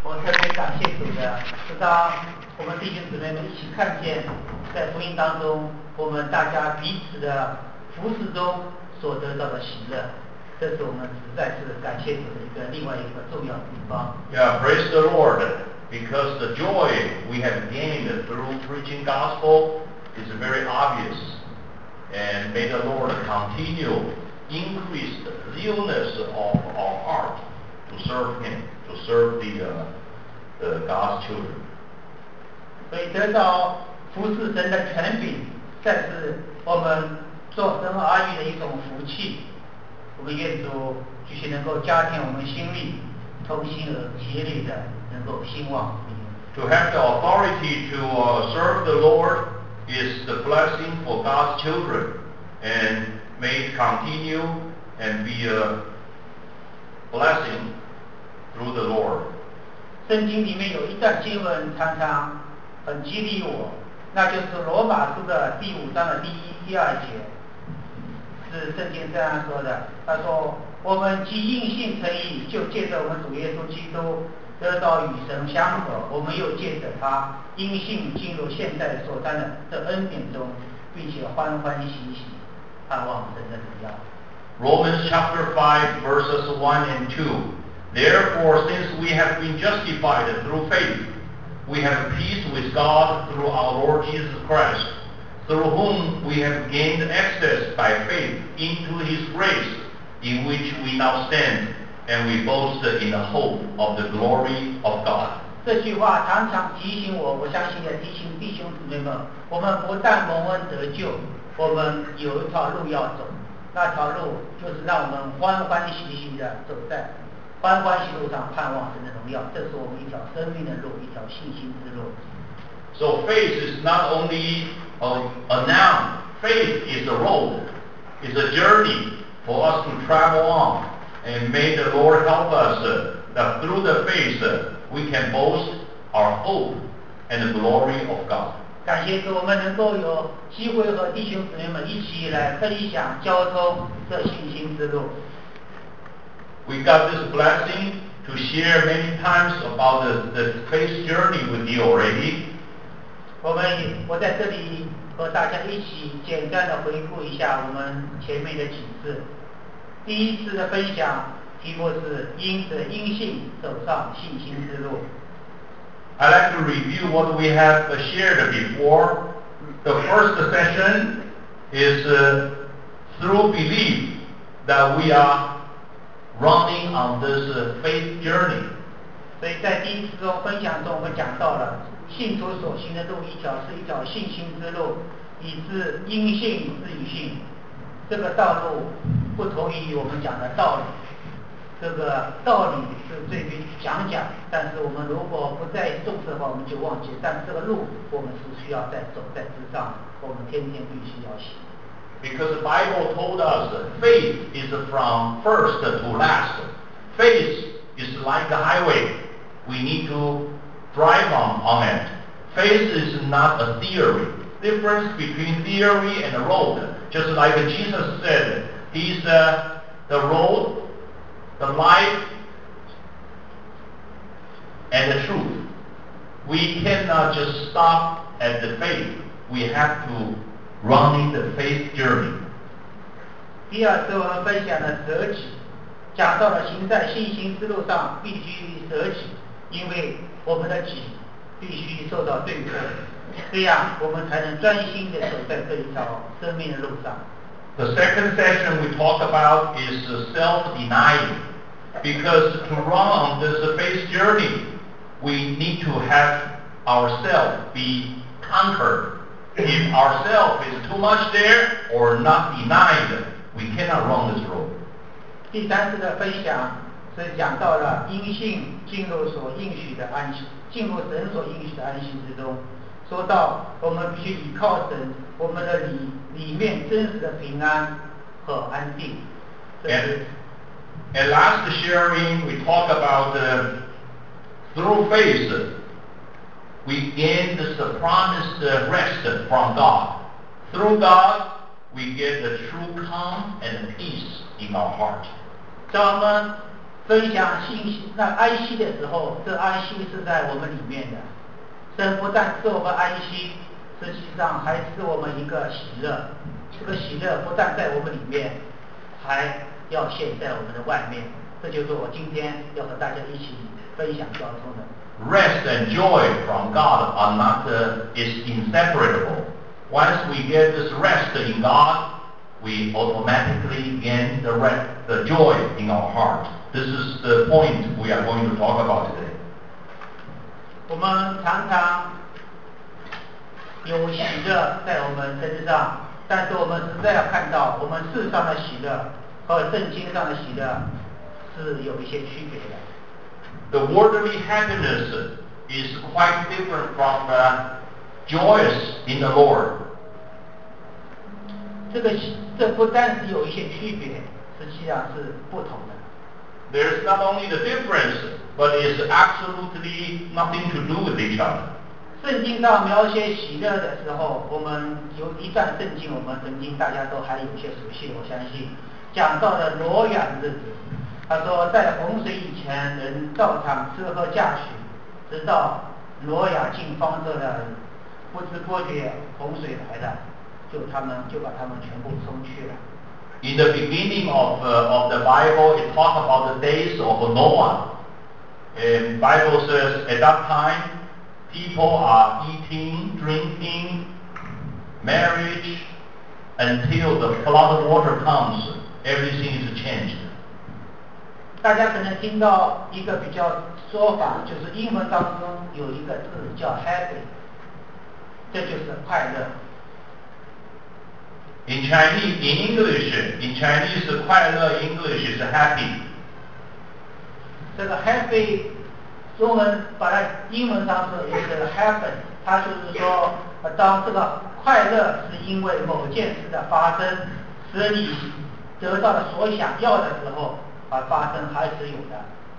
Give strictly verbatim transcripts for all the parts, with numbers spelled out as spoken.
我特别感谢主的，是当我们弟兄姊妹们一起看见，在福音当中，我们大家彼此的服侍中所得到的喜乐，这是我们实在是感谢主的一个另外一个重要的地方。 Yeah, praise the Lord, because the joy we have gained through preaching gospel is very obvious, and may the Lord continue increase the realness of our heart to serve Him, to serve the, uh, the God's children. 所以得到服侍神的权柄，再是我们做神儿女的一种福气。我们愿主继续能够加添我们心力，同心而竭力的能够兴旺。 To have the authority to uh, serve the Lord is the blessing for God's children, and may it continue and be a blessing through the Lord. 圣经里面有一段经文常常很激励我，那就是罗马书的第五章的第一、第二节，是圣经这样说的。他说：“我们既因信称义，就借着我们主耶稣基督得到与神相合；我们又借着他因信进入现在所担的这恩典中，并且欢欢喜喜盼望神的荣耀。” Romans chapter five verses one and two. Therefore, since we have been justified through faith, we have peace with God through our Lord Jesus Christ, through whom we have gained access by faith into His grace, in which we now stand, and we boast in the hope of the glory of God. 这句话常常提醒我，我相信也提醒弟兄姊妹们，我们不但蒙恩得救，我们有一条路要走，那条路就是让我们欢欢喜喜的走在欢欢喜路上，盼望神的荣耀。这是我们一条生命的路，一条信心之路。 So faith is not only a, a noun. Faith is a road. It's a journey for us to travel on. And may the Lord help us uh, that through the faith uh, we can boast our hope and the glory of God. 感谢主，我们能够有机会和弟兄姊妹们一起来分享、交通这信心之路。 We got this blessing to share many times about the, the faith journey with you already. 我们我在这里和大家一起简单的回顾一下我们前面的几次。第一次的分享题目是因着因信走上信心之路。 I'd like to review what we have shared before. The first session is uh, through belief that we are running on this uh, faith journey. 所以在第一次中分享中，我们讲到了信徒所行的路一条是一条信心之路，以致因信至于信。这个道路不同于我们讲的道理，这个道理是对于讲讲，但是我们如果不再重视的话，我们就忘记。但是这个路我们是需要在走在之上，我们天天必须要行。 Because the Bible told us that faith is from first to last. Faith is like a highway. We need to drive on, on it. Faith is not a theory. Difference between theory and a road. Just like Jesus said, He's uh, the road, the life, and the truth. We cannot just stop at the faith. We have to running the faith journey. 第二次我们分享了舍己，讲到了行在信心之路上必须舍己，因为我们的己必须受到对付，这样我们才能专心的走在这一条生命的路上。 The second session we talk about is self-denying, because to run on this faith journey, we need to have ourselves be conquered. If ourself is too much there or not denied, we cannot run this road. 第三次的分享是讲到了因信进入所应许的安息，进入神所应许的安息之中。说到我们必须依靠神，我们的里里面真实的平安和安定。 And, and last sharing, we talk about uh, through faith, we gain this uh, promised uh, rest from God. Through God, we get the true calm and peace in our heart. 在我们分享信息，那安息的时候，这安息是在我们里面的。神不但使我们安息，实际上还使我们一个喜乐。这个喜乐不但在我们里面，还要现在我们的外面。这就是我今天要和大家一起分享交通的。 Rest and joy from God are not uh, is inseparable. Once we get this rest in God, we automatically gain the rest, the joy in our heart. This is the point we are going to talk about today. 我们常常有喜乐在我们身上，但是我们实在要看到，我们世上的喜乐和圣经上的喜乐是有一些区别的。 The worldly happiness is quite different from the joys in the Lord. 这个这不但是有一些区别，实际上是不同的。 There's not only the difference, but it's absolutely nothing to do with each other. 圣经上描写喜乐的时候，我们有一段圣经，我们曾经大家都还有些熟悉，我相信讲到了挪亚的日子。他说，在洪水以前，人照常吃喝嫁娶，直到挪亚进方舟的不知不觉洪水来了，就他们就把他们全部冲去了。 In the beginning of uh, of the Bible, it talks about the days of Noah. And the Bible says at that time, people are eating, drinking, marriage, until the flood water comes. Everything is changed. 大家可能听到一个比较说法，就是英文当中有一个字叫 happy， 这就是快乐。 In Chinese, in English, in Chinese, 快乐 English is happy. 这个 happy， 中文把它英文当中也是 happen， 它就是说，当这个快乐是因为某件事的发生，使你得到了所想要的时候。而发生还是有的。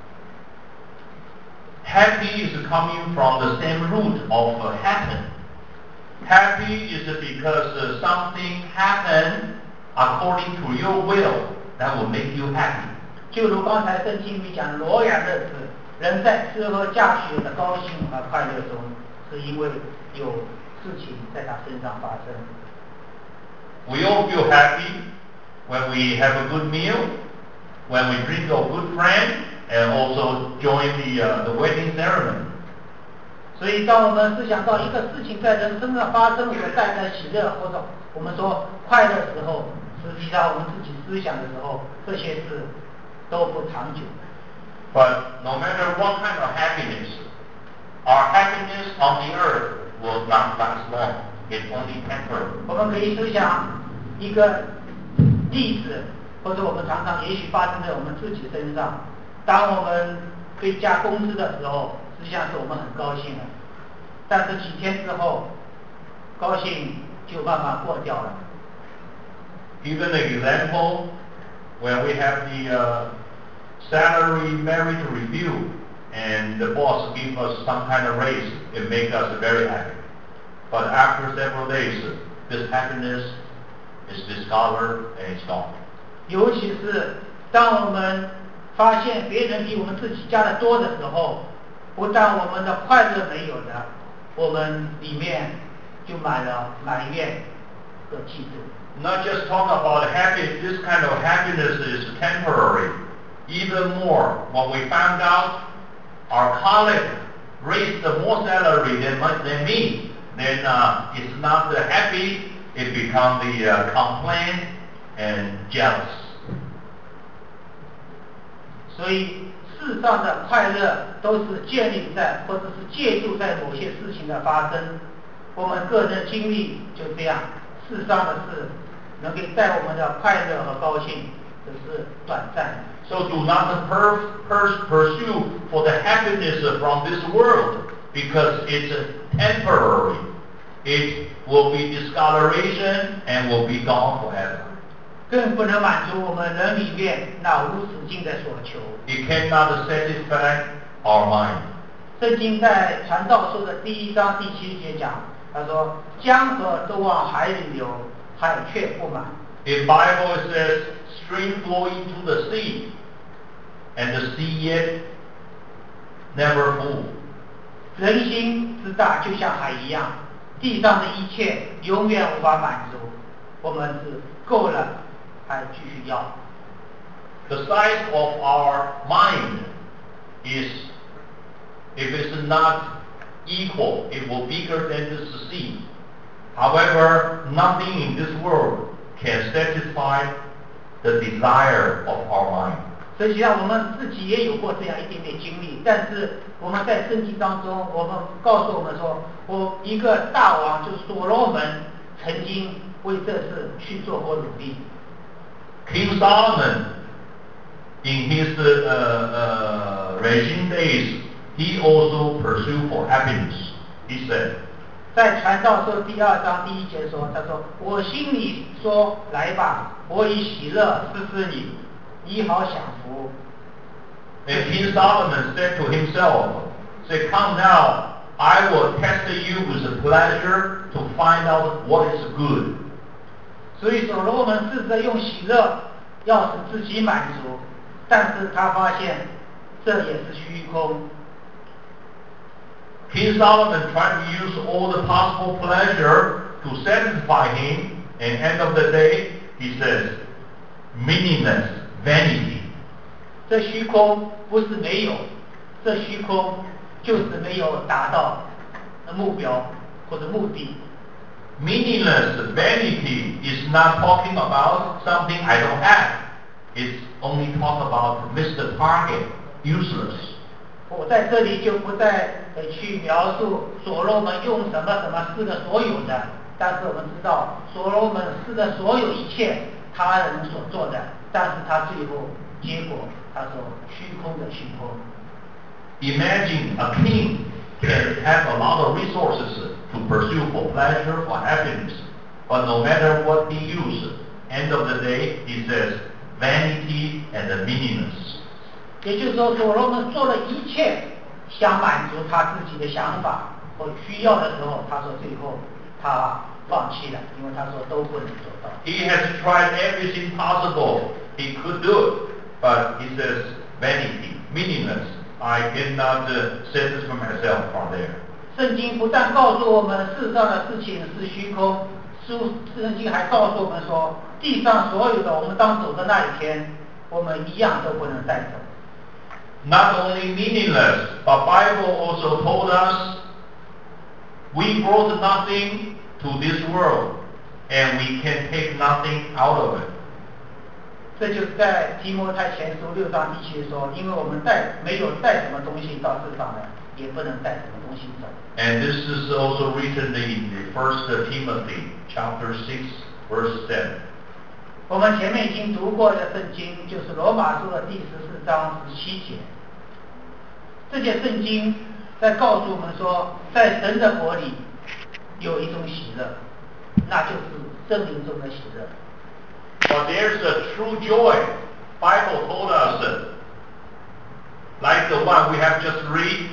Happy is coming from the same root of uh, happen. Happy is because uh, something happened according to your will that will make you happy. 就如刚才圣经里讲挪亚日子，人在吃喝嫁娶的高兴和快乐中，是因为有事情在他身上发生。 We all feel happy when we have a good meal.When we bring a good friend and also join the uh, the wedding ceremony. 所以，当我们思想到一个事情在人身上发生所带来的喜乐，或者我们说快乐时候，实际上我们自己思想的时候，这些事都不长久。 But no matter what kind of happiness, our happiness on the earth will not last long. It's only temporary. 我们可以思想一个例子。或者我们常常也许发生在我们自己身上，当我们被加工资的时候，实际上是我们很高兴的，但是几天之后，高兴就慢慢过掉了。 Even an example, when we have the uh, salary merit review and the boss give us some kind of raise, it makes us very happy. But after several days, this happiness is discolored and it's gone. 尤其是当我们发现别人比我们自己加的多的时候，不但我们的快乐没有的，我们里面就满了埋怨和嫉妒。 Not just talk about happy, this kind of happiness is temporary. Even more, when we found out our colleague raised more salary than, than me, then uh, it's not the happy, it becomes the uh, complaint and jealous. 所以世上的快乐都是建立在或者是借助在某些事情的发生，我们个人的经历就这样，世上的事能给带我们的快乐和高兴，只是短暂的。 So do not per, per, pursue for the happiness from this world, because it's temporary. It will be discoloration and will be gone forever. 更不能满足我们人里面那无止境的所求。 It cannot satisfy our mind. 圣经在传道书的第一章第七节讲，他说：“江河都往海里流，海却不满。” In Bible it says, "Stream flow into the sea." and the sea yet never full. 人心之大就像海一样，地上的一切永远无法满足，我们是够了还继续要。 The size of our mind is, if it's not equal, it will be bigger than the sea. However, nothing in this world can satisfy the desire of our mind. 实际上我们自己也有过这样一点点经历，但是我们在圣经当中，我们告诉我们说，我一个大王就是所罗门曾经为这事去做过努力。 King Solomon, in his uh, uh, regime days, he also pursued for happiness. He said, 在传道书第二章第一节说，他说：“我心里说，来吧，我以喜乐试试你，以好享福。” And King Solomon said to himself, say, come now, I will test you with pleasure to find out what is good. 所以所罗门试着用喜乐要使自己满足，但是他发现这也是虚空。 King Solomon tried to use all the possible pleasure to satisfy him, and end of the day, he says, meaningless, vanity. 这虚空不是没有，这虚空就是没有达到目标或者目的。 Meaningless vanity is not talking about something I don't have. It's only talk about Mister Target, useless. 我在这里就不再去描述所罗门用什么什么施的所有的，但是我们知道所罗门施的所有一切他人所做的，但是他最后结果他说虚空的虚空。 Imagine a king can have a lot of resources to pursue for pleasure, for happiness, but no matter what he uses, end of the day he says vanity and meaningless. 也就是说，所罗门做了一切想满足他自己的想法或需要的时候，他说最后他放弃了，因为他说都不能做到。 He has tried everything possible he could do it, but he says vanity, meaningless. I cannot uh, satisfy myself from there. 圣经不但告诉我们世上的事情是虚空，书圣经还告诉我们说，地上所有的我们当走的那一天，我们一样都不能带走。 Not only meaningless, but Bible also told us we brought nothing to this world, and we can take nothing out of it. 这就是在提摩太前书六章第七说，因为我们带没有带什么东西到世上来，也不能带什么东西走。 And this is also written in the First Timothy chapter six, verse seven. 我们前面已经读过的圣经，就是罗马书的第十四章十七节。这节圣经在告诉我们说，在神的国里有一种喜乐，那就是圣灵中的喜乐。 But there's a true joy. Bible told us, like the one we have just read,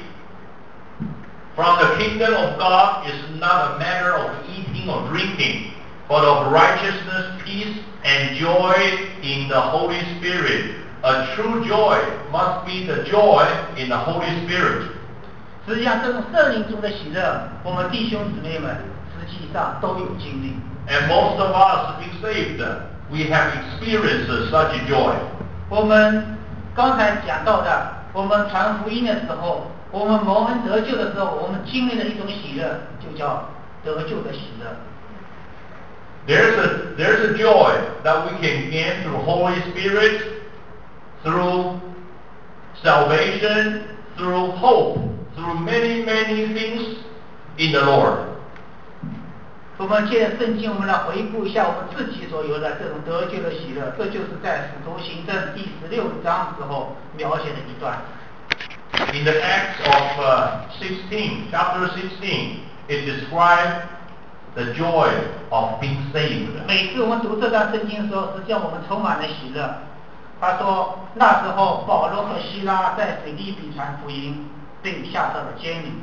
from the kingdom of God is not a matter of eating or drinking, but of righteousness, peace, and joy in the Holy Spirit. A true joy must be the joy in the Holy Spirit. 实际上，这种圣灵中的喜乐，我们弟兄姊妹们实际上都有经历。 And most of us being saved, we have experienced such joy. 我们刚才讲到的，我们传福音的时候，我们蒙恩得救的时候，我们经历的一种喜乐，就叫得救的喜乐。 There's a, there's a joy that we can gain through Holy Spirit, through salvation, through hope, through many, many things in the Lord. 我们借着圣经，我们来回顾一下我们自己所有的这种得救的喜乐，这就是在使徒行传第十六章时候描写的一段。 In the Acts of uh, sixteen, chapter sixteen, it describes the joy of being saved. 每次我们读这段圣经的时候，实际上我们充满了喜乐。他说，那时候保罗和希拉在腓立比传福音，被下到了监里。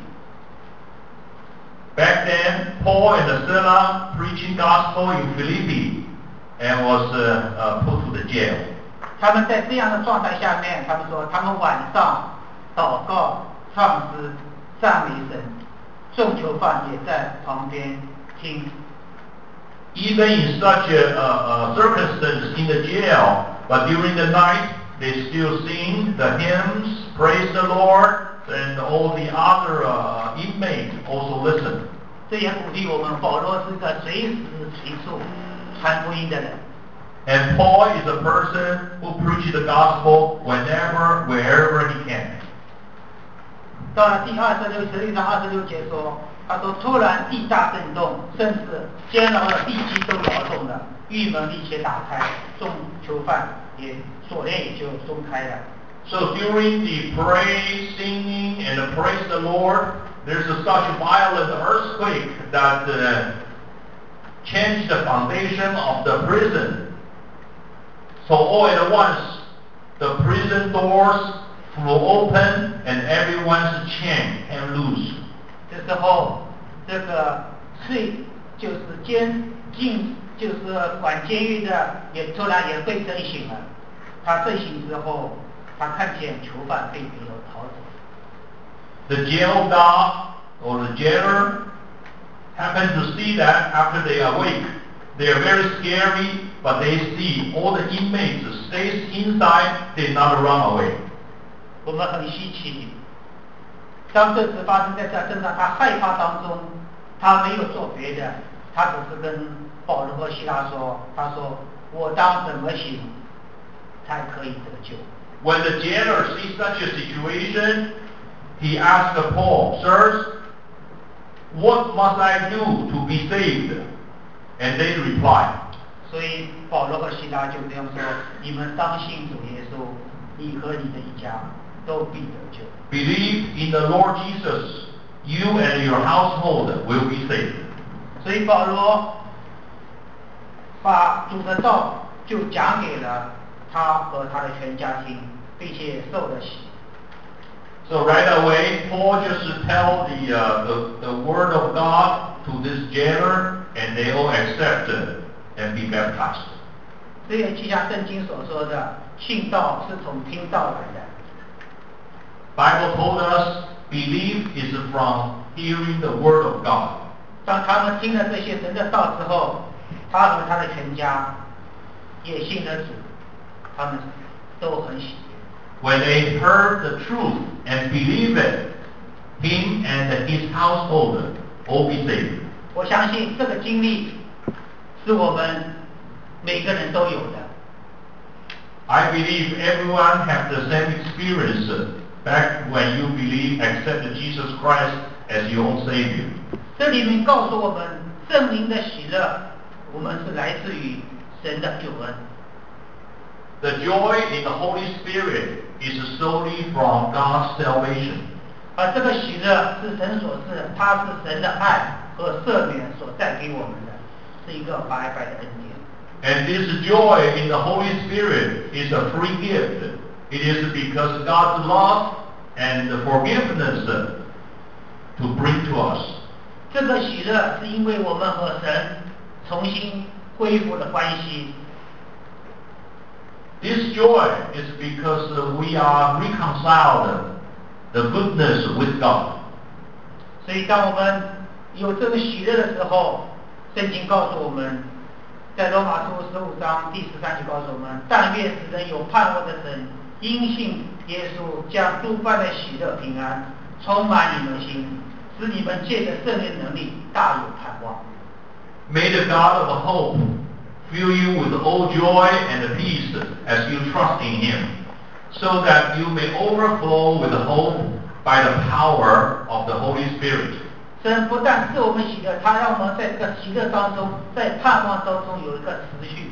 Back then, Paul and Silas preaching gospel in Philippi and was uh, uh, put to the jail. 他们在这样的状态下面，他们说他们晚上祷告、唱诗、赞美神，众囚犯也在旁边听。 Even in such a, a, a circumstance in the jail, but during the night they still sing the hymns, praise the Lord, and all the other uh, inmates also listen. 这也鼓励我们，保罗是个随时随处传福音的人。 And Paul is a person who preaches the gospel whenever, wherever he can. 到了第二十六十六章二十六节说，他说突然地大震动，甚至监牢的地基都摇动了，狱门立且打开，众囚犯也锁链也就松开了。 So during the praise, singing, and the praise the Lord, there's a such a violent earthquake that uh, changed the foundation of the prison. So all at once, the prison doors flew open and everyone's chain came loose. 这时候，这个税就是监禁，就是管监狱的，也突然也被震醒了。他震醒之后，他看见囚犯被逼了逃走。 The jail guard or the jailer happened to see that after they awake. They are very scary, but they see all the inmates stays inside, did not run away. 我们很稀奇，当这事发生在这身上，他害怕当中，他没有做别的，他只是跟保罗和希拉说，他说我当怎么行才可以得救。 When the jailer sees such a situation, he asks Paul, Sirs, what must I do to be saved? And they reply. 所以保罗和希拉就这样说：你们当信主耶稣，你和你的一家都必得救。 Believe in the Lord Jesus, you and your household will be saved. 所以保罗把主的道就讲给了他和他的全家听，并且受了洗。 So right away, Paul just tell the, uh, the the word of God to this jailer, and they all accept it and be baptized. 这也就像圣经所说的，信道是从听道来的。 Bible told us, belief is from hearing the word of God. 当他们听了这些神的道之后，他和他的全家也信了主，他们都很喜悦。 When they heard the truth and believed it, him and his household all be saved. 我相信这个经历是我们每个人都有的。 I believe everyone has the same experience back when you believe, accept Jesus Christ as your own Savior. 这里面告诉我们，圣灵的喜乐，我们是来自于神的救恩。 The joy in the Holy Spirit is solely from God's salvation. 而这个喜乐是神所赐，它是神的爱和赦免所带给我们的，是一个白白的恩典。 And this joy in the Holy Spirit is a free gift. It is because God's love and forgiveness to bring to us. 这个喜乐是因为我们和神重新恢复了关系。 This joy is because we are reconciled the goodness with God. 所以当我们有这个喜乐的时候，圣经告诉我们，在罗马书十五章第十三节告诉我们，但愿使人有盼望的神，因信耶稣将诸般的喜乐平安充满你们心，使你们借着圣灵能力大有盼望。 May the God of hope fill you with all joy and peace as you trust in Him, so that you may overflow with hope by the power of the Holy Spirit. 神不但赐我们喜乐，他让我们在这个喜乐当中，在盼望当中有一个持续。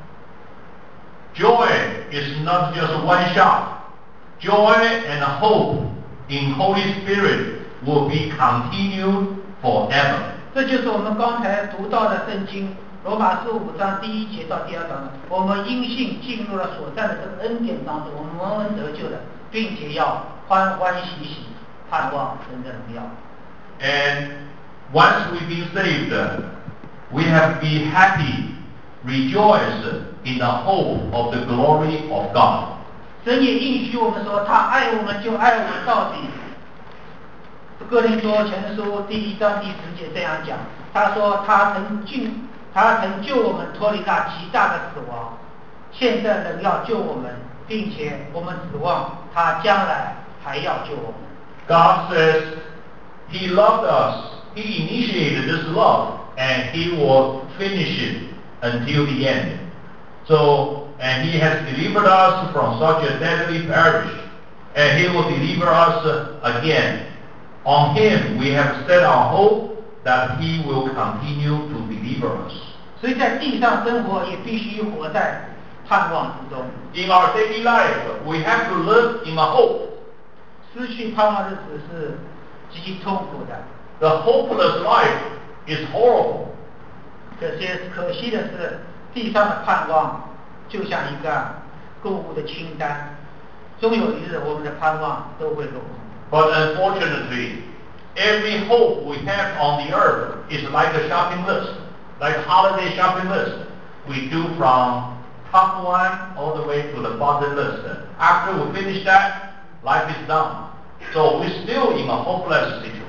Joy is not just one shot. Joy and hope in Holy Spirit will be continued forever. 这就是我们刚才读到的圣经罗马书五章第一节到第二章，我们因信进入了所占的这个恩典当中，我们蒙恩得救的，并且要欢欢喜喜盼望神的荣耀。 And once we've been saved, we have to be happy rejoice in the hope of the glory of God. 神也应许我们说，他爱我们就爱我们到底。哥林多前书第一章第十节这样讲，他说他曾救，他曾救我们脱离那极大的死亡，现在仍要救我们，并且我们指望他将来还要救我们。 God says He loved us. He initiated this love, and He will finish it until the end. So, and He has delivered us from such a deadly perish, and He will deliver us again. On Him we have set our hope that He will continue to deliver us. 所以在地上生活也必须活在盼望之中。 In our daily life, we have to live in a hope. 失去盼望日子是极其痛苦的。 The hopeless life is horrible. 可惜可惜的是，地上的盼望就像一个购物的清单，终有一日我们的盼望都会落空。 But unfortunately, every hope we have on the earth is like a shopping list, like a holiday shopping list. We do from top one all the way to the bottom list. After we finish that, life is done. So we're still in a hopeless situation.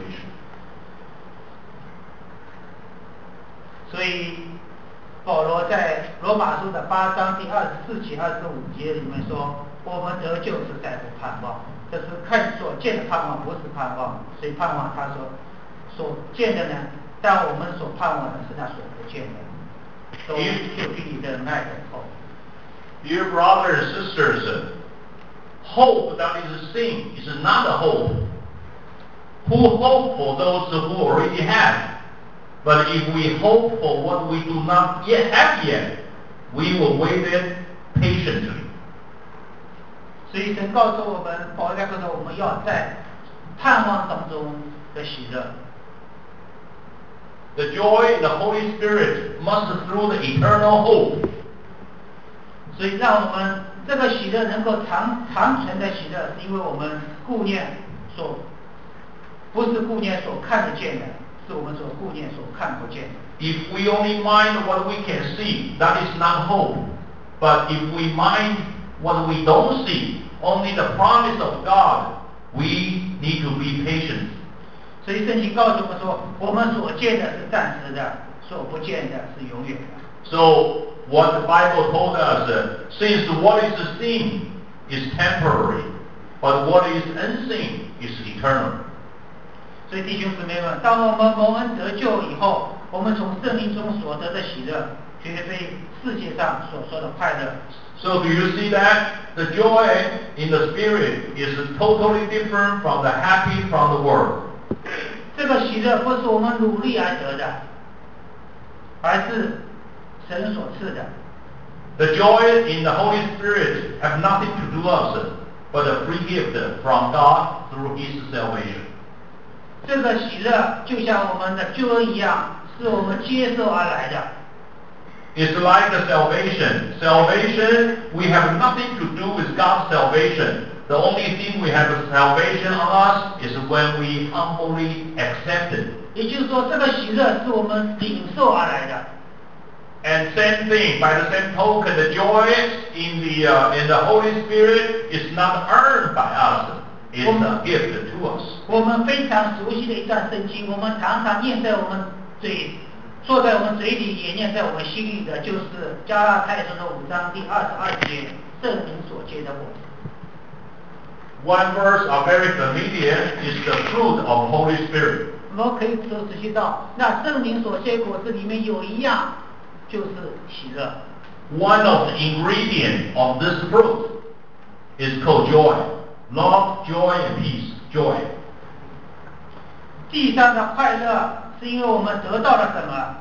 所以保罗在罗马书的八章第二十四节、二十五节里面说：“我们得救是在乎盼望，这是看所见的盼望，不是盼望。所以盼望他所所见的呢，但我们所盼望的是他所不见的，都就必忍耐等候。” Dear brothers and sisters, hope that is seen is not a hope. Who hope for those who already have? But if we hope for what we do not yet have yet, we will wait it patiently. 所以神告诉我们，保罗在告诉我们要在盼望当中的喜乐。 The joy in the Holy Spirit must through the eternal hope. 所以让我们这个喜乐能够长长存的喜乐，是因为我们顾念所不是顾念所看得见的，是我们所顾念所看不见的。 If we only mind what we can see, that is not hope. But if we mind what we don't see, only the promise of God, we need to be patient. 所以圣经告诉我们说，我们所见的是暂时的，所不见的是永远的。 So what the Bible told us, uh, since what is seen is temporary, but what is unseen is eternal. 所以弟兄姊妹们，当我们蒙恩得救以后，我们从圣灵中所得的喜乐，绝非世界上所说的快乐。 So do you see that? The joy in the Spirit is totally different from the happy from the world. 这个喜乐不是我们努力而得的，而是神所赐的。 The joy in the Holy Spirit have nothing to do with us, but a free gift from God through His salvation. 这个喜乐就像我们的救恩一样，是我们接受而来的。 It's like the salvation. Salvation, we have nothing to do with God's salvation. The only thing we have salvation on us is when we humbly accept it. 也就是说，这个喜乐是我们领受而来的。 And same thing, by the same token, the joy in the uh, in the Holy Spirit is not earned by us. It's a gift to us. 我们非常熟悉的一段圣经，我们常常念在我们嘴，说在我们嘴里，也念在我们心里的，就是加拉太书的五章第二十二节，圣灵所结的果子。 One verse are very familiar is the fruit of Holy Spirit. 我们可以说仔细到，那圣灵所结果子里面有一样，就是喜乐。 One of the ingredients of this fruit is called joy. Love, joy, and peace. Joy. 地上的快乐是因为我们得到了什么？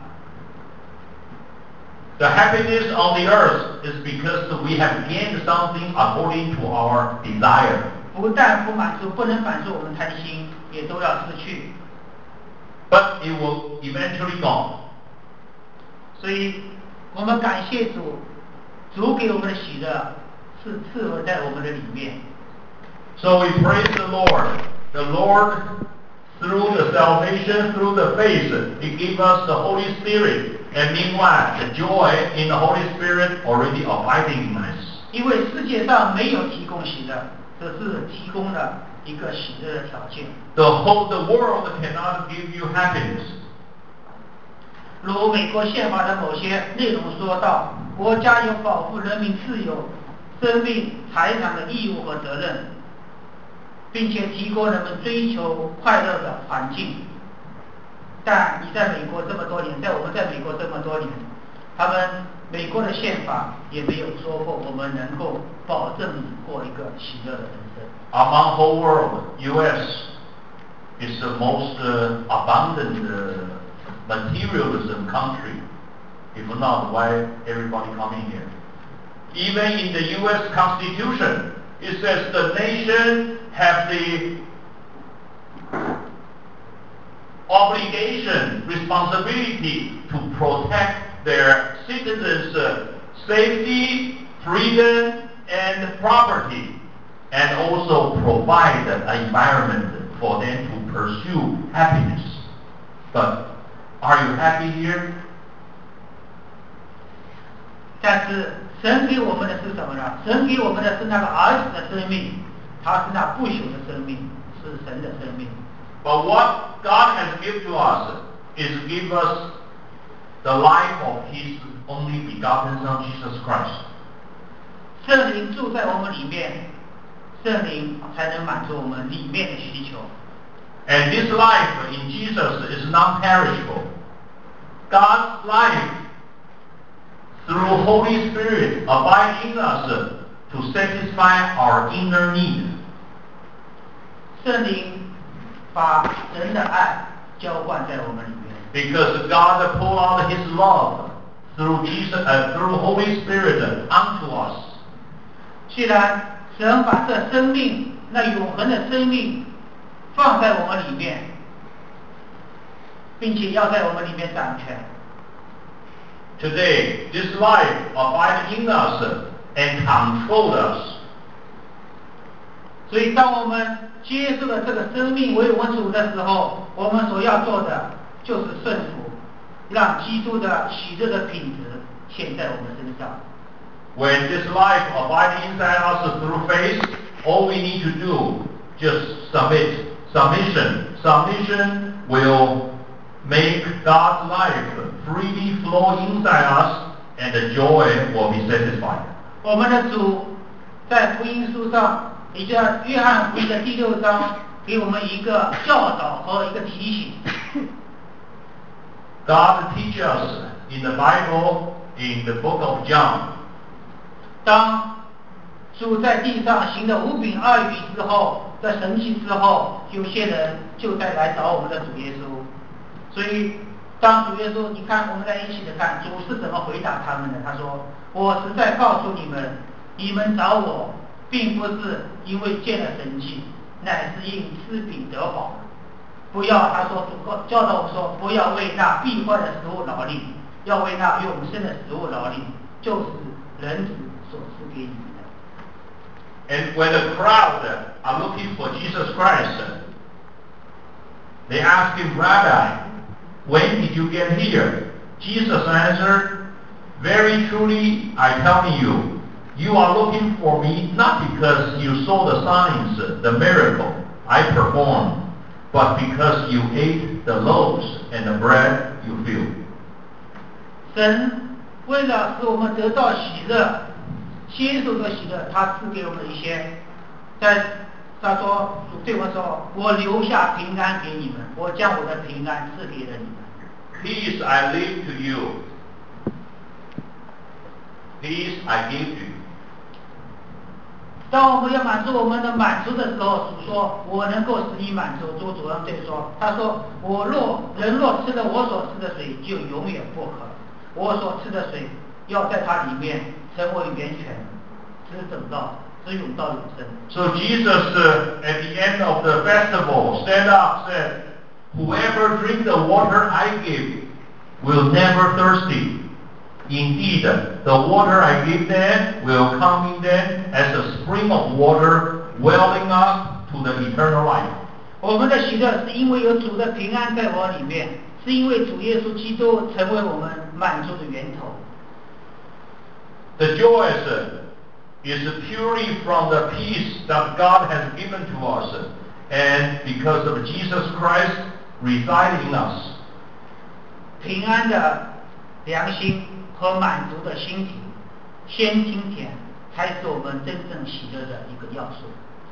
The happiness on the earth is because we have gained something according to our desire. 不但不满足，不能满足我们贪心，也都要失去。 But it will eventually gone. 所以，我们感谢主，主给我们的喜乐是赐在我们的里面。 So we praise the Lord. The Lord through the salvation, through the faith, He gave us the Holy Spirit. And meanwhile, the joy in the Holy Spirit already abiding in us. 因为世界上没有提供喜乐，只是提供了一个喜乐的条件。 The whole the world cannot give you happiness. 如美国宪法的某些内容说到，国家有保护人民自由、生命、财产的义务和责任，并且提供人们追求快乐的环境。但你在美国这么多年，在我们在美国这么多年，他们美国的宪法也没有说过我们能够保证你过一个喜乐的人生。 Among whole world, U S is the most uh, abundant uh, materialism country. If not, why everybody coming here? Even in the U S Constitution, it says the nation have the obligation, responsibility to protect their citizens' uh, safety, freedom, and property, and also provide an environment for them to pursue happiness. But are you happy here? 但是神给我们的是什么呢？神给我们的是那个儿子的生命，他是那不朽的生命，是神的生命。 But what God has given to us is give us the life of His only begotten Son, Jesus Christ. 圣灵住在我们里面，圣灵才能满足我们里面的需求。 And this life in Jesus is non-perishable. God's life through Holy Spirit abide in us to satisfy our inner need. 圣灵把神的爱浇灌在我们里面。 Because God poured out His love through Jesus, uh, through Holy Spirit unto us. 既然神把这生命，那永恒的生命放在我们里面，并且要在我们里面掌权。 Today, this life abides in us and controls us. 所以，当我们接受了这个生命为我们主的时候，我们所要做的就是顺服，让基督的喜乐的品质显在我们身上。 When this life abides inside us through faith, all we need to do just submit. Submission. Submission will make God's life freely flow inside us, and the joy will be satisfied. 我们的主在福音书上，也叫约翰福音的第六章，给我们一个教导和一个提醒。 God teaches us in the Bible, in the book of John. 当主在地上行了五饼二鱼之后的神奇之后，有些人就在来找我们的主耶稣。所以，当主耶稣，你看，我们来一起的看，主是怎么回答他们的？他说：“我实在告诉你们，你们找我，并不是因为见了神迹，乃是因吃饼得饱。不要，他说，主教导我们说，不要为那必坏的食物劳力，要为那永生的食物劳力，就是人子所赐给你们的。” And when the crowd are looking for Jesus Christ, they ask him, Rabbi, when did you get here? Jesus answered, very truly, I tell you, you are looking for me not because you saw the signs, the miracle I performed, but because you ate the loaves and the bread you filled. 神为了使我们得到喜乐，接受这个喜乐，他赐给我们一些，在他说主对我说，我留下平安给你们，我将我的平安赐给了你们。 Peace I leave to you. Peace I give to you. 当我们要满足我们的满足的时候，主说：“我能够使你满足。”主主上对说：“他说，我若人若吃了我所吃的水，就永远不渴。我所吃的水，要在它里面成为源泉，直等到直涌到永生。” So Jesus, uh, at the end of the festival, stand up, said, "Whoever drink the water I give will never thirsty. Indeed, the water I give them will come in them as a spring of water welling up to the eternal life." 我们的喜乐是因为有主的平安在我里面，是因为主耶稣基督成为我们满足的源头。 The joy is purely from the peace that God has given to us, and because of Jesus Christ residing in us. 平安的良心和满足的心体，先今天才是我们真正喜乐的一个要素。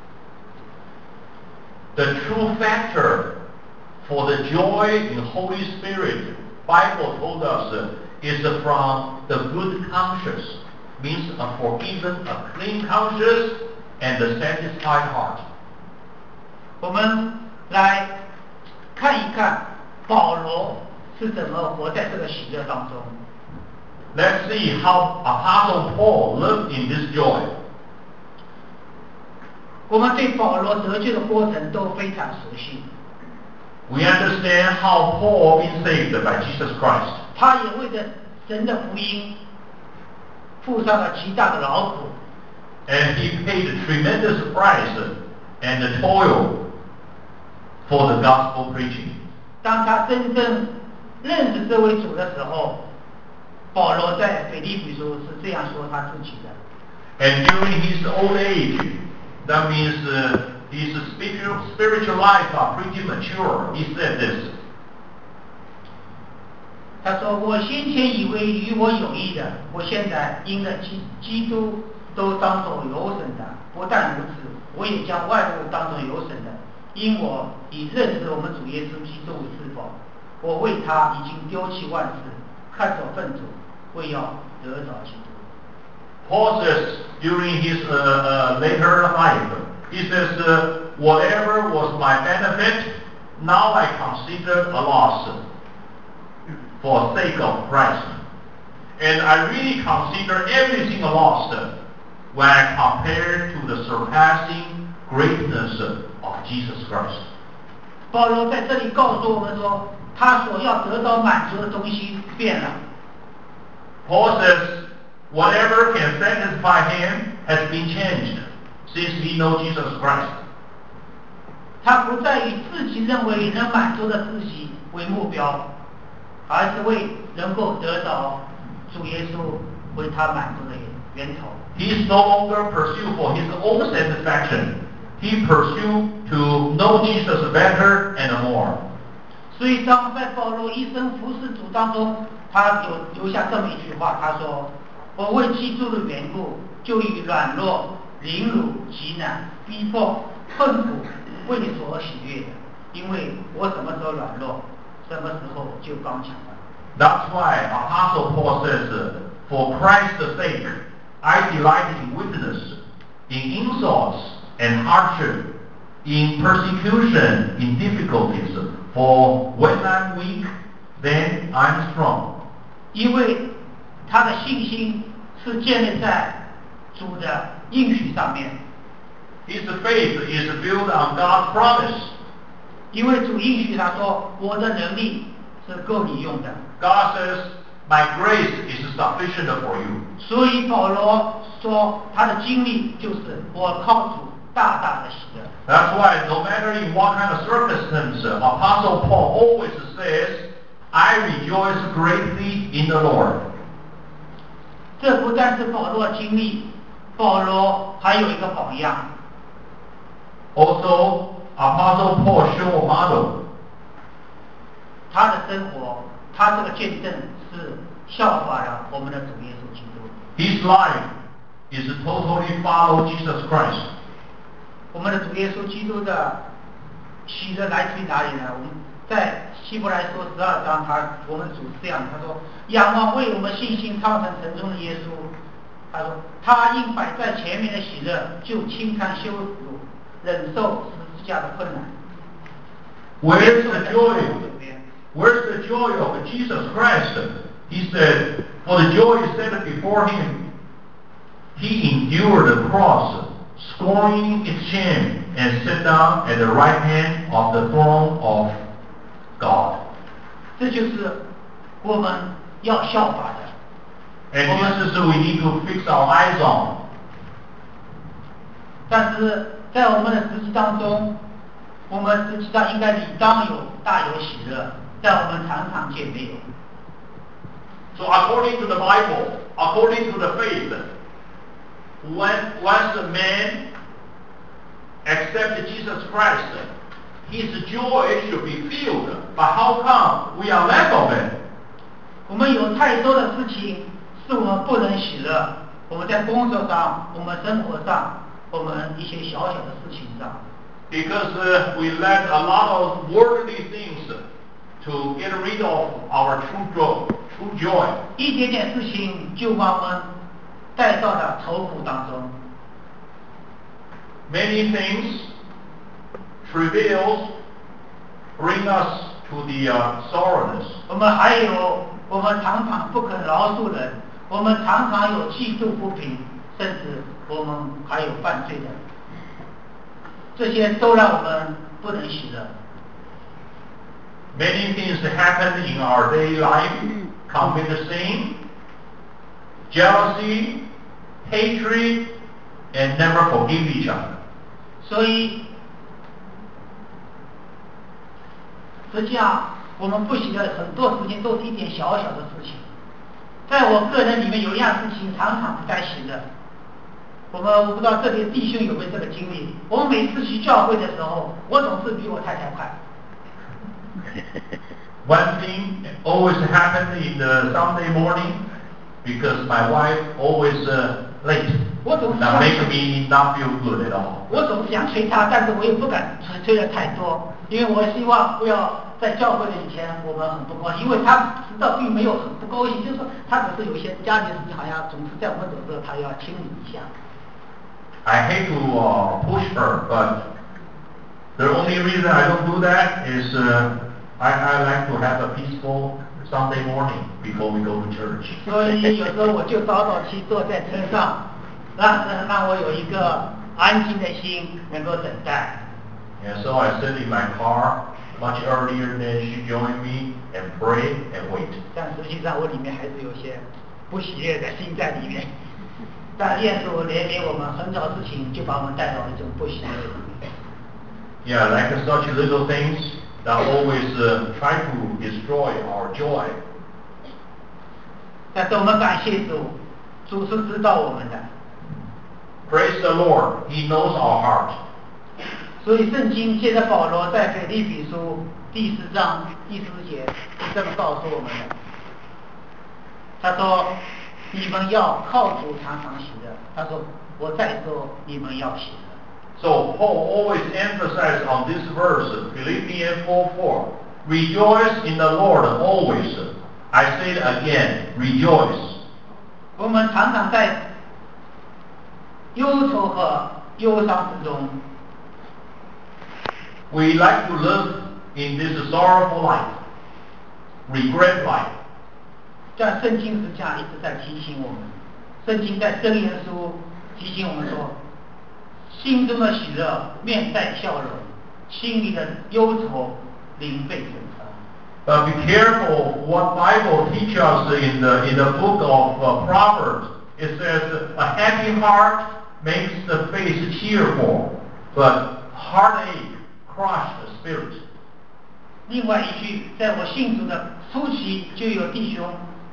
The true factor for the joy in Holy Spirit, Bible told us, is from the good conscience, means a forgiven, a clean conscience, and a satisfied heart. 我们来看一看保罗是怎么活在这个喜乐当中。 Let's see how Apostle Paul lived in this joy. 我们对保罗得救的过程都非常熟悉。 We understand how Paul been saved by Jesus Christ. 他也为着神的福音付上了极大的劳苦。 And he paid a tremendous price and the toil for the gospel preaching. 当他真正认识这位主的时候，保罗在腓立比书是这样说他自己的。 And during his old age, that means uh, his spiritual, spiritual life are pretty mature. He said this. 他说：“我先前以为与我有益的，我现在因着基基督都当作有损的。不但如此，我也将万物当作有损的，因我以认识我们主耶稣基督为至宝。我为他已经丢弃万事，看作粪土，为要得着基督。” Paul says during his uh, uh, later life, he says, uh, whatever was my benefit, now I consider a loss for sake of Christ. And I really consider everything a loss when I compare to the surpassing greatness of Jesus Christ. 保罗在这里告诉我们说，他所要得到满足的东西变了。 Paul says, whatever can satisfy him has been changed since he knows Jesus Christ. 他不再以自己认为能满足的自己为目标，而是为能够得到主耶稣为他满足的源头。 He no longer pursue for his own satisfaction. He pursue to know Jesus better and more. 所以当在保罗一生服侍主当中，他有留下这么一句话，他说：“我为基督的缘故，就以软弱、凌辱、极难、逼迫、困苦为所喜悦的，因为我什么时候软弱，什么时候就刚强了。” That's why Apostle Paul says, for Christ's sake, I delight in weakness, in insults and hardship, in persecution, in difficulties. For when I'm weak, then I'm strong. 因为他的信心是建立在主的应许上面。 His faith is built on God's promise. 因为主应许他说：“我的能力是够你用的。” God says, my grace is sufficient for you. 所以保罗说他的经历就是我靠主大大的喜乐。 That's why no matter in what kind of circumstance, Apostle Paul always says, I rejoice greatly in the Lord. 这不但是保罗的经历，保罗还有一个榜样。 Also, Apostle Paul show a model. 他的生活，他这个见证是效法了我们的主耶稣基督。 His life is totally follow Jesus Christ. 我们的主耶稣基督的喜乐来自于哪里呢？我们在希伯来书十二章，他我们主是这样，他说：“仰望为我们信心超成沉重的耶稣。”他说：“他因摆在前面的喜乐，就轻看羞辱，忍受十字架的困难。” Where's the joy? Where's the joy of Jesus Christ? He said, for the joy set before him, he endured the cross, scorning its shame, and sat down at the right hand of the throne of God. 这就是我们要效法的。 And this is we need to fix our eyes on. 但是在我们的实际当中， 我们实际上应该理当有大有喜乐，但我们常常却没有。 So according to the Bible, according to the faith, when once a man accepted Jesus Christ, his joy should be filled. But how come we are lack of it? 我们有太多的事情是我们不能喜乐，我们在工作上，我们生活上，我们一些小小的事情上。 Because uh, we let a lot of worldly things to get rid of our true joy. True joy. 一点点事情就把我们带到了愁苦当中。 Many things, trivials, bring us to the uh, sorrowness. 我们还有，我们常常不肯饶恕人，我们常常有嫉妒不平，甚至我们还有犯罪的，这些都让我们不能喜乐。 Many things happen in our daily life, commit sin, jealousy, hatred, and never forgive each other. 所以，实际上我们不喜乐很多事情都是一点小小的事情。在我个人里面有一样事情常常不该喜乐。我们我不知道这里弟兄有没有这个经历。我们每次去教会的时候，我总是比我太太快。 One thing always happened in the Sunday morning because my wife always uh, late. That makes me not feel good at all. 我总是想催她，但是我也不敢催催的太多，因为我希望不要在教会的以前我们很不高兴，因为她知道并没有很不高兴，就是说她只是有一些家里的事情，好像总是在我们走的时候，她要清理一下。 I hate to uh, push her, but the only reason I don't do that is uh, I, I like to have a peaceful Sunday morning before we go to church. 所以有时候我就早早去坐在车上，让让我有一个安静的心，能够等待。 And so I sit in my car much earlier than she joined me and pray and wait. 但实际上我里面还是有些不喜悦的心在里面。但耶稣怜悯我们，很少事情就把我们带到一种不喜悦里面。 Yeah, like such little things that always uh, try to destroy our joy. 但是我们感谢主，主是知道我们的。 Praise the Lord, He knows our heart. 所以圣经借着保罗在腓立比书第四章第四节是这么告诉我们的。他说：“你们要靠主常常喜乐。”他说：“我再说，你们要喜乐。” So Paul always emphasizes on this verse, Philippians four four, rejoice in the Lord always. I say it again, rejoice. 我们常常在忧愁和忧伤之中。 We like to live in this sorrowful life, regret life. 但圣经实际上一直在提醒我们，圣经在箴言书提醒我们说，心中的喜乐面带笑容，心里的忧愁灵被审查。 But be careful what Bible teaches us in the in the book of uh, Proverbs. It says a happy heart makes the face cheerful, but heartache crushes the spirit. 另外一句，在我信主的初期就有弟兄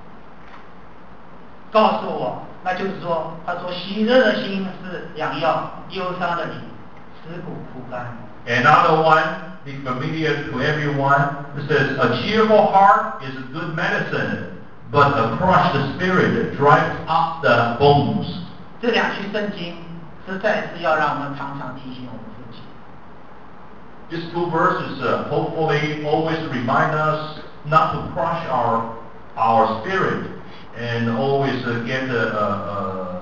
告诉我，那就是说，他说喜乐的心是良药，忧伤的灵使骨枯干。 Another one, be familiar to everyone. It says a cheerful heart is a good medicine, but a crushed spirit drives up the bones. 这两句圣经实在是要让我们常常提醒我们自己。 These two verses uh, hopefully always remind us not to crush our our spirit and always uh, get a, a, a,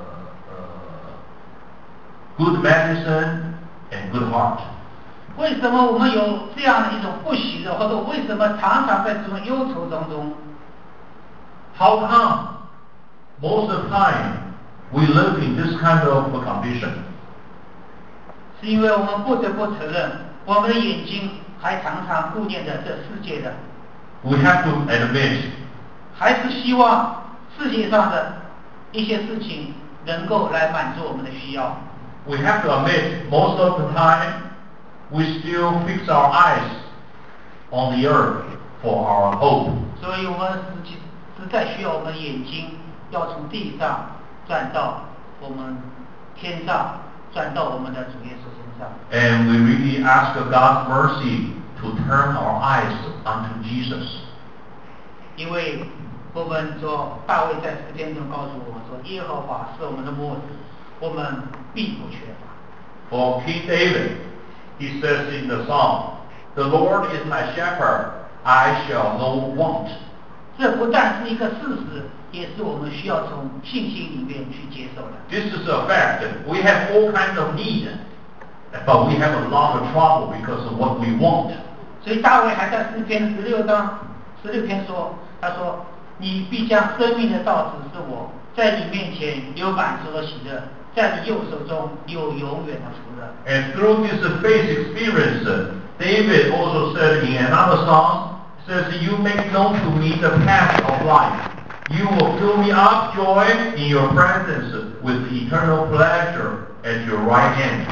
a good medicine and good heart. 为什么我们有这样的一种不喜乐，或者为什么常常在这种忧愁当中 How come most of the time we live in this kind of condition? 是因为我们不得不承认，我们的眼睛还常常顾念着这世界的。 We have to admit. 还是希望世界上的一些事情能够来满足我们的需要。 We have to admit most of the time we still fix our eyes on the earth for our hope. 所以我们实际实在需要我们的眼睛要从地上转到我们天上，转到我们的主耶稣身上。 And we really ask God's mercy to turn our eyes unto Jesus. 因为我们说大卫在诗篇中告诉我们说，耶和华是我们的牧者，我们必不缺乏。 For King David, he says in the psalm, "The Lord is my shepherd, I shall no want." 这不但是一个事实，也是我们需要从信心里面去接受的。 This is a fact. We have all kinds of need, but we have a lot of trouble because of what we want. 所以大卫还在诗篇十六章十六篇说，他说：“你必将生命的道指示我，在你面前有满足的喜乐，在你右手中有永远的福乐。” And through this faith experience, David also said in another song, says, "You make known to me the path of life. You will fill me up joy in your presence with eternal pleasure at your right hand."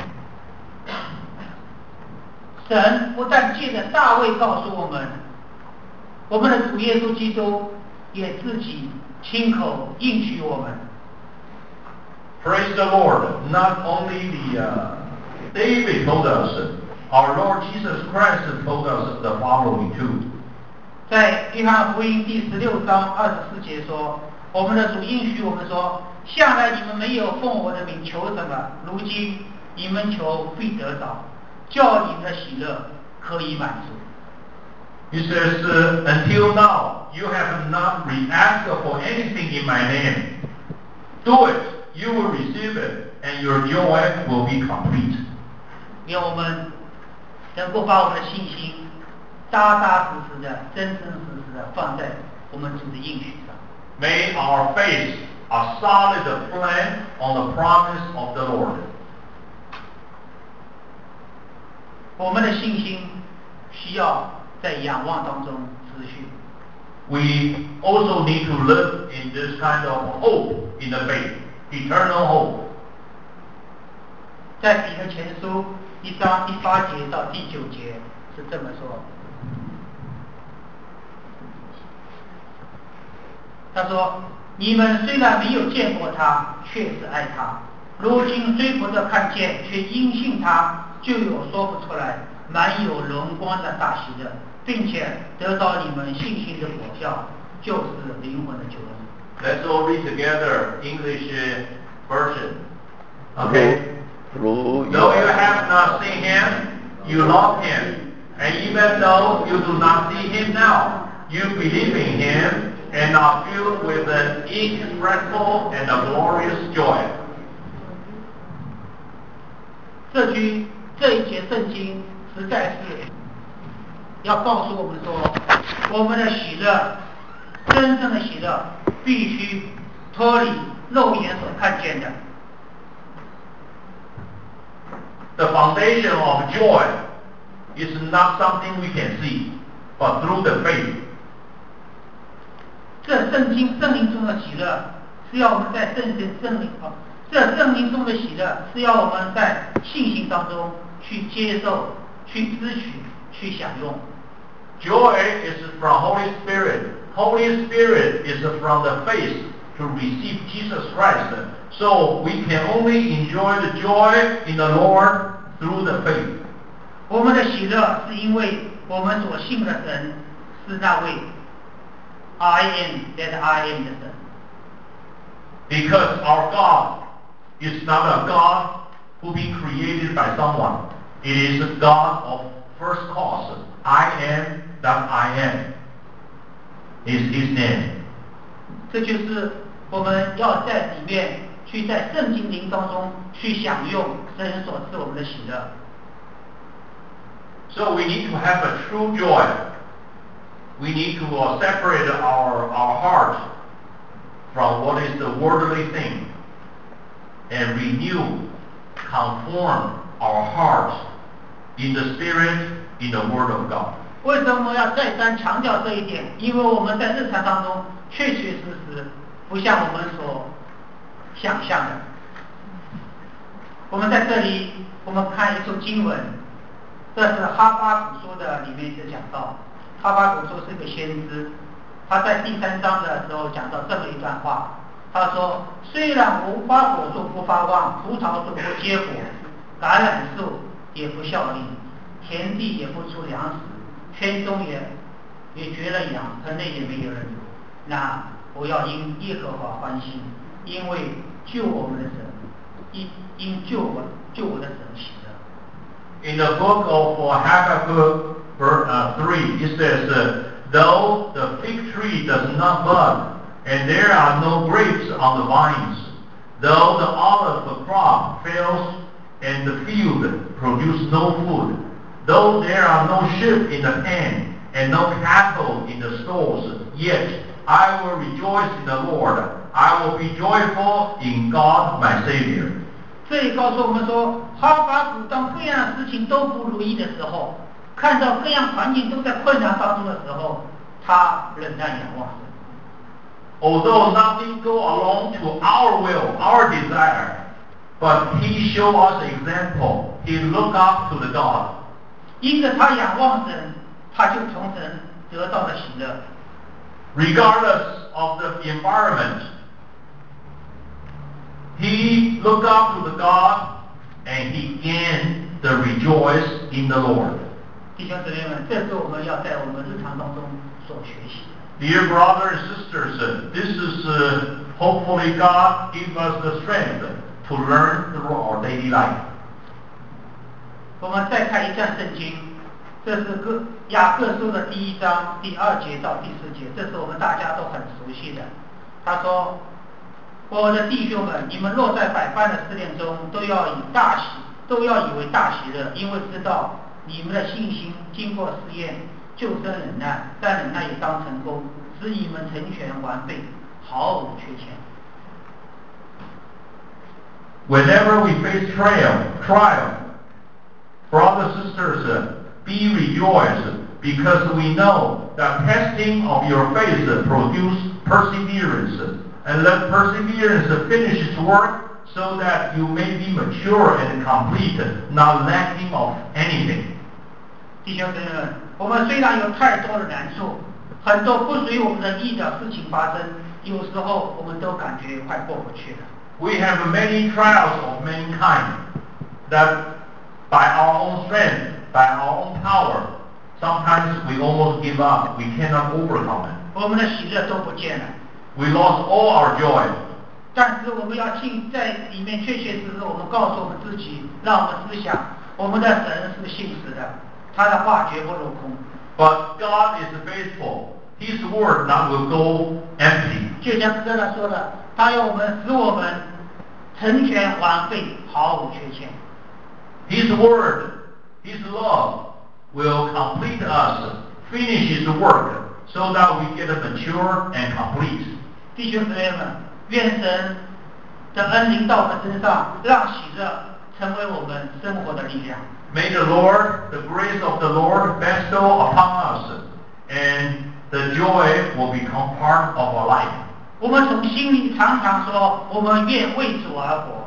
神不但借着大卫告诉我们，我们的主耶稣基督也自己亲口应许我们。 Praise the Lord! Not only the uh, David told us, our Lord Jesus Christ told us the following too. 在约翰福音第十六章二十四节说，我们的主应许我们说，向来你们没有奉我的名求什么，如今你们求必得着，叫你们的喜乐可以满足。 He says, uh, "Until now, you have not asked for anything in my name. Do it, you will receive it, and your joy will be complete." 愿我们能够把我们的信心扎扎实实的、真真实实的放在我们主的应许上。 May our faith a solid plan on the promise of the Lord. 我们的信心需要在仰望当中持续。 We also need to live in this kind of hope in the faith, eternal hope. 在彼得前书一章第八节到第九节是这么说。他说：“你们虽然没有见过他，却是爱他；如今虽不得看见，却因信他，就有说不出来满有荣光的大喜乐，并且得到你们信心的果效，就是灵魂的救恩。” Let's all read together English version. Okay. Though you have not seen him, you love him, and even though you do not see him now, you believe in him and are filled with an inexpressible and a glorious joy. 这句这一节圣经实在是要告诉我们说，我们的喜乐，真正的喜乐，必须脱离肉眼所看见的。 The foundation of joy is not something we can see, but through the faith. 这圣经圣灵中的喜乐，是要我们在圣经圣灵啊，这圣灵中的喜乐，是要我们在信心当中去接受、去支取、去享用。 Joy is from Holy Spirit. Holy Spirit is from the faith to receive Jesus Christ. So we can only enjoy the joy in the Lord through the faith. 我们的喜乐是因为我们所信的神是那位 I am that I am 的神。 Because our God is not a God who be created by someone. It is a God of first cause. I am that I am is His name. 这就是我们要在里面去在圣经灵当中去享用神所赐我们的喜乐。 So we need to have a true joy. We need to uh, separate our, our heart from what is the worldly thing and renew, conform our hearts in the Spirit, in the Word of God. 为什么要再三强调这一点？因为我们在日常当中确确实实不像我们所想象的。我们在这里，我们看一处经文， 这是哈巴谷书的里面就讲到，哈巴谷书是个先知，他在第三章的时候讲到这么一段话，他说：虽然无花果树不发旺，葡萄树不结果，橄榄树也不效力，田地也不出粮食，圈中也也绝了羊，盆内也没有人有，那我要因耶和华欢心，因为救我们的神，因因救我救我的神喜乐。 In the book of Habakkuk uh, three, it says, uh, though the fig tree does not bud, and there are no grapes on the vines, though the olive crop fails, and the field produce no food, though there are no sheep in the pen, and no cattle in the stalls, yet I will rejoice in the Lord. I will be joyful in God my Savior. 这里告诉我们说，哈巴谷当各样事情都不如意的时候，看到各样环境都在困难当中的时候，他仍然仰望神。 Although nothing go along to our will, our desire, but he showed us example. He looked up to the God. 因着他仰望神，他就从神得到了喜乐。 Regardless of the environment, he looked up to the God and he gained the rejoice in the Lord. 弟兄姊妹们，这是我们要在我们日常当中所学习的。 Dear brothers and sisters, this is uh, hopefully God give us the strength to learn through our daily life. 我们再看一段圣经，这是哥雅各书的第一章第二节到第四节，这是我们大家都很熟悉的。他说：我的弟兄们，你们若在百般的试炼中，都要以大喜，都要以为大喜乐，因为知道你们的信心经过试验，就生忍耐，但忍耐也当成功，使你们成全完备，毫无缺欠。 Whenever we face trial, trial, brothers and sisters, be rejoiced, because we know that testing of your faith produce perseverance, and let perseverance finish its work, so that you may be mature and complete, not lacking of anything. 弟兄姊妹们，我们虽然有太多的难处，很多不随我们的意的事情发生，有时候我们都感觉快过不去了。 We have many trials of many kinds that by our own strength, by our own power, sometimes we almost give up. We cannot overcome it. 我们的喜乐都不见了。 We lost all our joy. 但是我们要信在里面确确实实，我们告诉我们自己，让我们思想，我们的神是信实的，他的话绝不落空。 But God is faithful. His word not will go empty. 就像哥他说的，他要我们使我们成全完备，毫无缺欠。 His word, His love will complete us, finish His work, so that we get mature and complete. 弟兄姊妹们，愿神的恩临到我们身上，让喜乐成为我们生活的力量。 May the Lord, the grace of the Lord bestow upon us, and the joy will become part of our life. 我们从心里常常说，我们愿为主而活。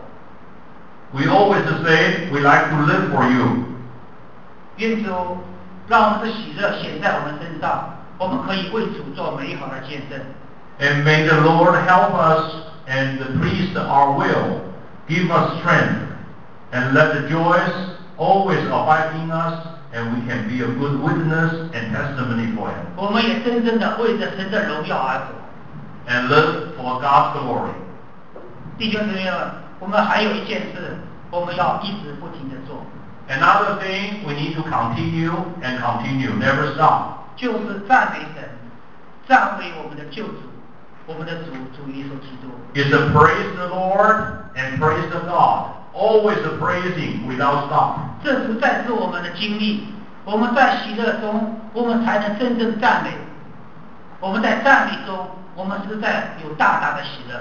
We always say we like to live for you. 愿主让我们的喜乐显在我们身上，我们可以为主做美好的见证。 And may the Lord help us and please our will, give us strength, and let the joys always abide in us, and we can be a good witness and testimony for Him. 我们也真正的为着神的荣耀而活。 And live for God's glory. 弟兄姊妹们，我们还有一件事，我们要一直不停的做。 Another thing we need to continue and continue, never stop. 就是赞美神，赞美我们的救主，我们的主主耶稣基督。 Is to praise the Lord and praise the God. Always praising without stop. 这实在是我们的经历。我们在喜乐中，我们才能真正赞美。我们在赞美中，我们实在有大大的喜乐。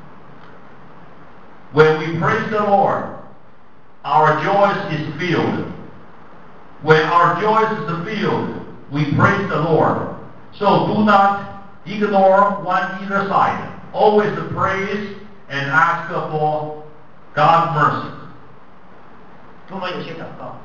When we praise the Lord, our joy is filled. When our joy is filled, we praise the Lord. So do not ignore one either side. Always praise and ask for God's mercy. 我们有些祷告。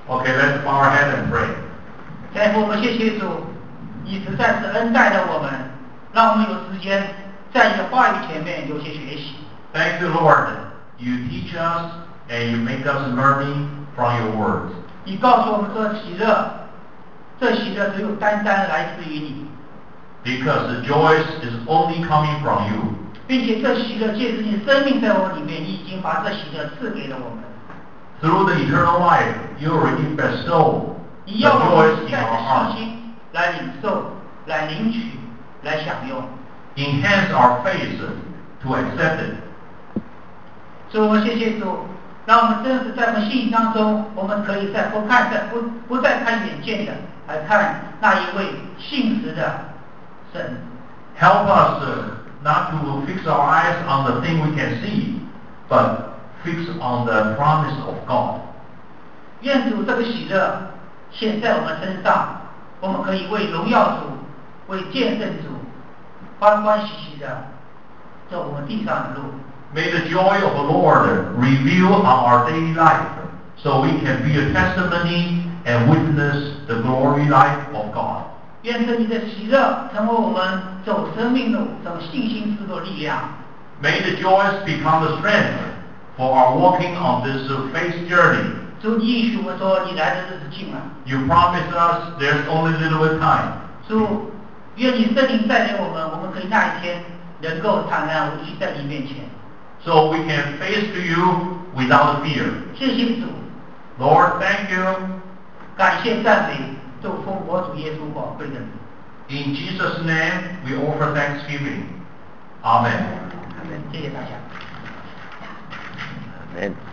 Okay, let's bow our head and pray. 天父，我们谢谢主，你实在是恩待了我们，让我们有时间在你的话语前面有些学习。 Thank you, Lord. You teach us and you make us learning from your words. 你告诉我们说喜乐，这喜乐只有单单来自于你。 Because the joy is only coming from you. 并且这喜乐借着你的生命在我里面，你已经把这喜乐赐给了我们。 Through the eternal life, you already bestow 你 the 要我 joys 们 in 带 our 着 hearts. 信心来领受、来领取、来享用。 Enhance our faith to accept it. 主，我谢谢主，让我们真的是在我们信心当中，我们可以在不看在不不再看眼见的，来看那一位信实的神。 Help us uh, not to fix our eyes on the thing we can see, but fix on the promise of God. 愿主这个喜乐显在我们身上，我们可以为荣耀主、为见证主，欢欢喜喜的走我们地上的路。 May the joy of the Lord reveal on our daily life, so we can be a testimony and witness the glory life of God. 愿这你的喜乐成为我们走生命路、走信心之路的力量。 May the joys become the strength for our walking on this faith journey. 主，你应许我们说，你来的日子近了。 You promise us there's only little bit time. 主，愿你圣灵带领我们，我们可以那一天能够坦然无惧在你面前。 So we can face to you without fear. 谢谢主， Lord, thank you. 感谢赞美，祝福我主耶稣宝贵的名。 In Jesus' name, we offer thanksgiving. Amen. 谢谢大家。 Amen.